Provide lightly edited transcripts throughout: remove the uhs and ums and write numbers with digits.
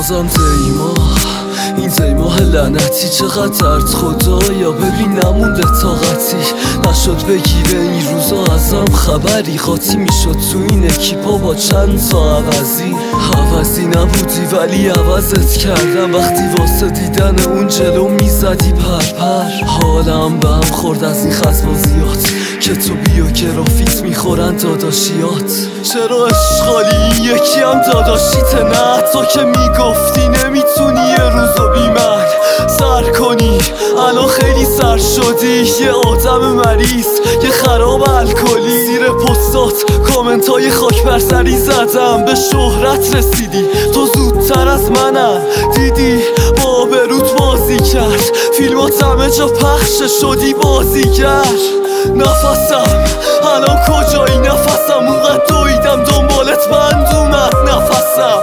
بازم دیما این دیماه لعنتی چقدر درد خدایا ببین نمونده طاقتی نشد بگیره این روزا ازم خبری قاطی میشد تو این اکیپا با چند تا عوضی نبودی ولی عوضت کردم وقتی واسه دیدن اون جلو میزدی پرپر حالم به هم خورد از این خزبازیات که تو بیوگرافیت میخورن داداشیات چرا اشغالی یکی هم داداشیته نه تو که میگفتی نمیتونی یه روزو بی من سر کنی الان خیلی سر شدی یه آدم مریض یه خراب الکلی زیر پستات کامنتای خاک بر سری زدم به شهرت رسیدی تو زودتر از منم دیدی با آبروت بازی کرد فیلمات همه جا پخش شدی بازیگر نفسم الان کجایی نفسم اونقدر دویدم دنبالت بند اومد نفسم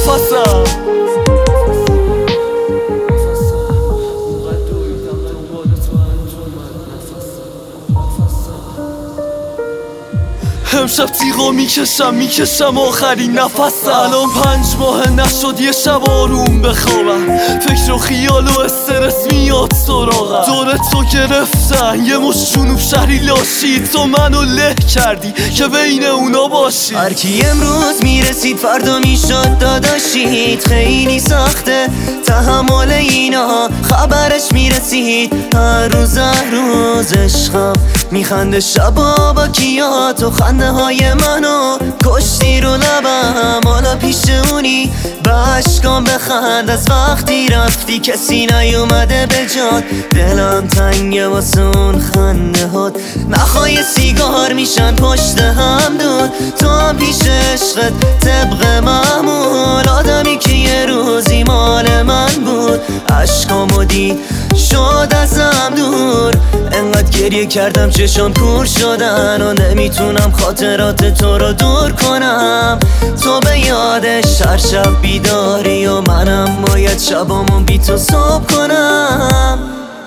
امشب تیغا میکشم آخرین نفسم الان 5 ماه نشد یه شب آروم بخوابم فکر و خیال و استرس میاد سراغم دور تو گرفتن یه مش جنوب شهری لاشی تو منو له کردی که بین اونا باشی هرکی امروز میرسید فردا میشد داداشید خیلی سخته تحمل اینا خبرش میرسید هر روز عشقم میخنده شبا با کیا تو خنده های منو کشتی رو لبم حالا پیش اونی به عشقام بخند از وقتی رفتی کسی نیومده به جات دلم تنگه واسه اون خنده هات نخوای سیگار میشن پشت هم دود تو هم پیش عشقت طبق معمول آدمی که یه روزی مال من بود عشقامو دید شد ازم دور انقدر گریه کردم چشام کور شدن و نمیتونم خاطرات تو رو دور کنم تو به یادش هر شب بیداری و منم باید شبامو بی تو صبح کنم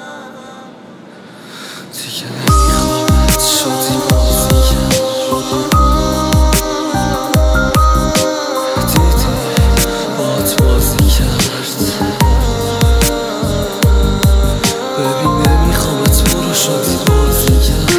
دیگه نمیخوامت شدی بازیگر دیدی باهات بازی کرد ببین نمیخوامت برو شدی بازیگر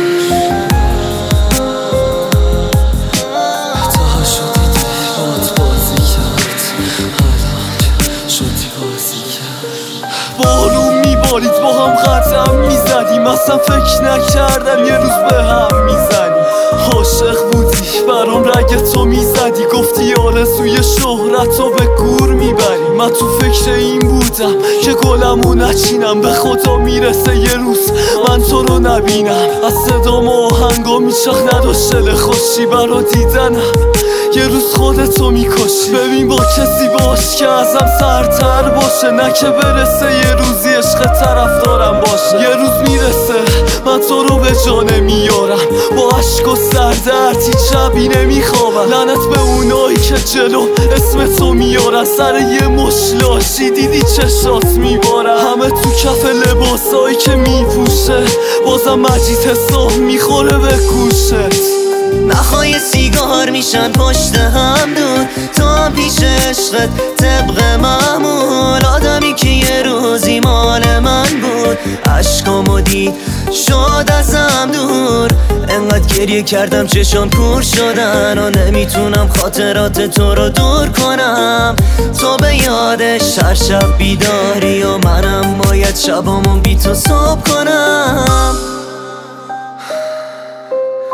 تا شدی باهات بازی کرد الان شدی بازیگر بارون میبارید با هم قدم میزدیم اصلا فکر نکردم یه روز به هم میزنیم عاشق بودی برام رگ تو میزدی گفتی آرزوی شهرت رو به گور میبری من تو فکر این بودم که گلمو نچینم به خدا میرسه یه روز من تو رو نبینم از صدام و آهنگام میچاخ نداشت دل خوشی برا دیدنم یه روز خودتو میکشی ببین با کسی باش که ازم سرتر باشه نه که برسه یه روزی عشق طرفدارم باشه یه روز میرسه من تو رو به جا نمیارم با عشق و سردرد هیچ شبی نمیخوابم لعنت به اونایی که جلو اسم تو میارن سر یه مشلاشی دیدی چشات میبارن همه تو کف لباسایی که میپوشه بازم مجید حساب میخوره به گوشت نخوای سیگار میشن پشت هم دود تو هم پیش عشقت طبق معمول آدمی که یه روزی مال من بود عشقامو دید شد ازم دور انقدر گریه کردم چشام کور شدن و نمیتونم خاطرات تو رو دور کنم تو به یادش هر شب بیداری و منم باید شبامو بی تو صبح کنم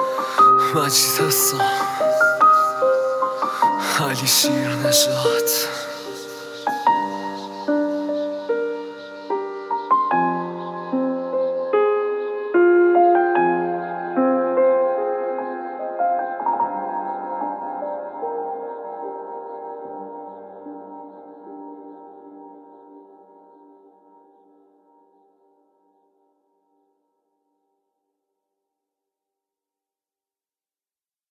مجید هستم علی شیر نژاد